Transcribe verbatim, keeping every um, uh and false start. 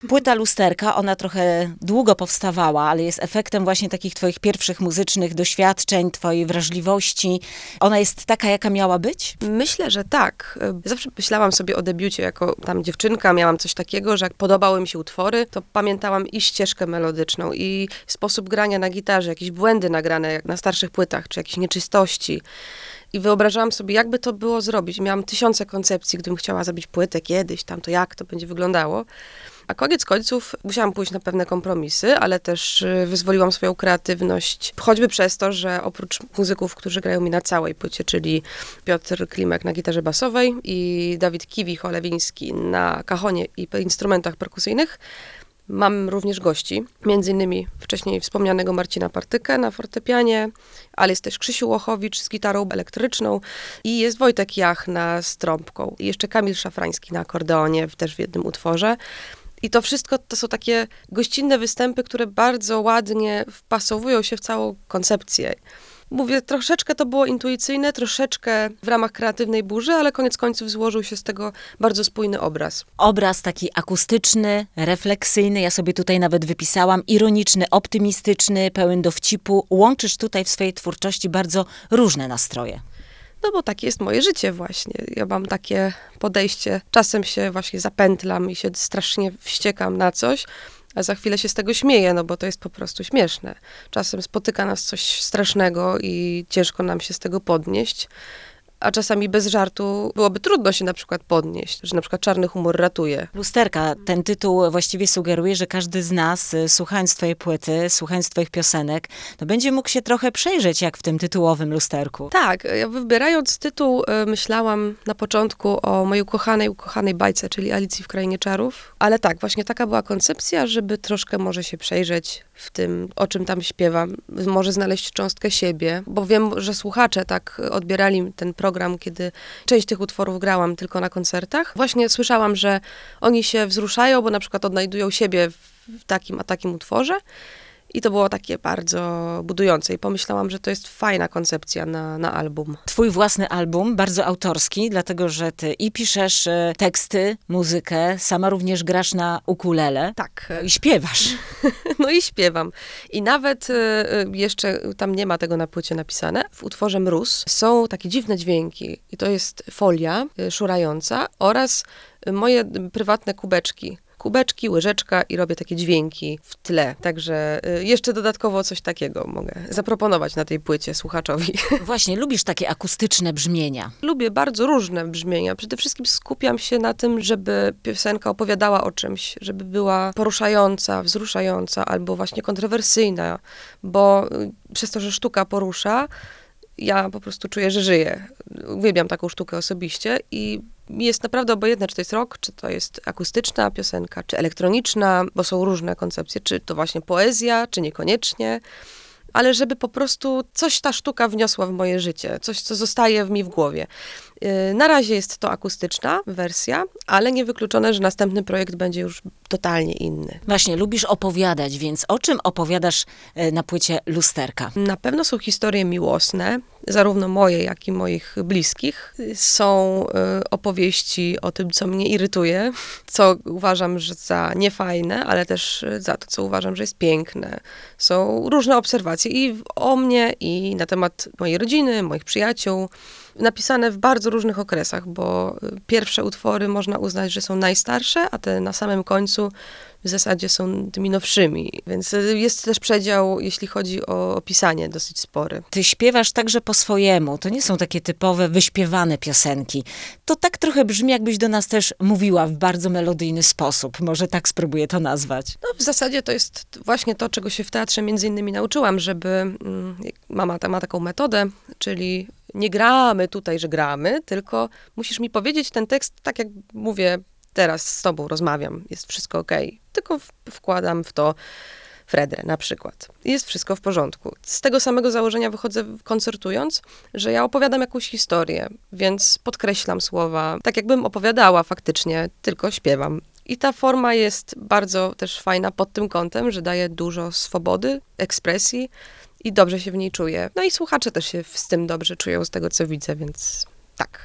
Płyta Lusterka, ona trochę długo powstawała, ale jest efektem właśnie takich twoich pierwszych muzycznych doświadczeń, twojej wrażliwości. Ona jest taka, jaka miała być? Myślę, że tak. Zawsze myślałam sobie o debiucie jako tam dziewczynka, miałam coś takiego, że jak podobały mi się utwory, to pamiętałam i ścieżkę melodyczną, i sposób grania na gitarze, jakieś błędy nagrane jak na starszych płytach, czy jakieś nieczystości. I wyobrażałam sobie, jakby to było zrobić. Miałam tysiące koncepcji, gdybym chciała zrobić płytę kiedyś, tam to jak to będzie wyglądało. A koniec końców musiałam pójść na pewne kompromisy, ale też wyzwoliłam swoją kreatywność, choćby przez to, że oprócz muzyków, którzy grają mi na całej płycie, czyli Piotr Klimek na gitarze basowej i Dawid Kiwich-Olewiński na cajonie i instrumentach perkusyjnych, mam również gości, między innymi wcześniej wspomnianego Marcina Partykę na fortepianie, ale jest też Krzysiu Łochowicz z gitarą elektryczną i jest Wojtek Jachna z trąbką. I jeszcze Kamil Szafrański na akordeonie, też w jednym utworze. I to wszystko to są takie gościnne występy, które bardzo ładnie wpasowują się w całą koncepcję. Mówię, troszeczkę to było intuicyjne, troszeczkę w ramach kreatywnej burzy, ale koniec końców złożył się z tego bardzo spójny obraz. Obraz taki akustyczny, refleksyjny, ja sobie tutaj nawet wypisałam, ironiczny, optymistyczny, pełen dowcipu. Łączysz tutaj w swojej twórczości bardzo różne nastroje. No bo takie jest moje życie właśnie. Ja mam takie podejście, czasem się właśnie zapętlam i się strasznie wściekam na coś, a za chwilę się z tego śmieję, no bo to jest po prostu śmieszne. Czasem spotyka nas coś strasznego i ciężko nam się z tego podnieść, a czasami bez żartu byłoby trudno się na przykład podnieść, że na przykład czarny humor ratuje. Lusterka, ten tytuł właściwie sugeruje, że każdy z nas, słuchając twojej płyty, słuchając twoich piosenek, no będzie mógł się trochę przejrzeć, jak w tym tytułowym lusterku. Tak, ja wybierając tytuł myślałam na początku o mojej ukochanej, ukochanej bajce, czyli Alicji w Krainie Czarów, ale tak, właśnie taka była koncepcja, żeby troszkę może się przejrzeć w tym, o czym tam śpiewam, może znaleźć cząstkę siebie, bo wiem, że słuchacze tak odbierali ten program, kiedy część tych utworów grałam tylko na koncertach. Właśnie słyszałam, że oni się wzruszają, bo na przykład odnajdują siebie w takim a takim utworze. I to było takie bardzo budujące. I pomyślałam, że to jest fajna koncepcja na, na album. Twój własny album, bardzo autorski, dlatego że ty i piszesz teksty, muzykę, sama również grasz na ukulele. Tak. I śpiewasz. No i śpiewam. I nawet y, jeszcze tam nie ma tego na płycie napisane. W utworze Mróz są takie dziwne dźwięki. I to jest folia y, szurająca oraz moje prywatne kubeczki. Kubeczki, łyżeczka i robię takie dźwięki w tle. Także y, jeszcze dodatkowo coś takiego mogę zaproponować na tej płycie słuchaczowi. Właśnie, lubisz takie akustyczne brzmienia. Lubię bardzo różne brzmienia. Przede wszystkim skupiam się na tym, żeby piosenka opowiadała o czymś, żeby była poruszająca, wzruszająca albo właśnie kontrowersyjna, bo y, przez to, że sztuka porusza, ja po prostu czuję, że żyję. Uwielbiam taką sztukę osobiście i mi jest naprawdę obojętne, czy to jest rock, czy to jest akustyczna piosenka, czy elektroniczna, bo są różne koncepcje, czy to właśnie poezja, czy niekoniecznie, ale żeby po prostu coś ta sztuka wniosła w moje życie, coś, co zostaje mi w głowie. Na razie jest to akustyczna wersja, ale niewykluczone, że następny projekt będzie już totalnie inny. Właśnie, lubisz opowiadać, więc o czym opowiadasz na płycie Lusterka? Na pewno są historie miłosne, zarówno moje, jak i moich bliskich. Są opowieści o tym, co mnie irytuje, co uważam, że za niefajne, ale też za to, co uważam, że jest piękne. Są różne obserwacje i o mnie, i na temat mojej rodziny, moich przyjaciół. Napisane w bardzo różnych okresach, bo pierwsze utwory można uznać, że są najstarsze, a te na samym końcu w zasadzie są tymi nowszymi. Więc jest też przedział, jeśli chodzi o opisanie, dosyć spory. Ty śpiewasz także po swojemu. To nie są takie typowe, wyśpiewane piosenki. To tak trochę brzmi, jakbyś do nas też mówiła w bardzo melodyjny sposób. Może tak spróbuję to nazwać. No, w zasadzie to jest właśnie to, czego się w teatrze między innymi nauczyłam, żeby... Mm, mama ta, ma taką metodę, czyli nie gramy tutaj, że gramy, tylko musisz mi powiedzieć ten tekst tak, jak mówię teraz z tobą, rozmawiam, jest wszystko okej. Tylko w, wkładam w to Fredrę na przykład. I jest wszystko w porządku. Z tego samego założenia wychodzę koncertując, że ja opowiadam jakąś historię, więc podkreślam słowa, tak jakbym opowiadała faktycznie, tylko śpiewam. I ta forma jest bardzo też fajna pod tym kątem, że daje dużo swobody, ekspresji i dobrze się w niej czuję. No i słuchacze też się z tym dobrze czują, z tego co widzę, więc tak.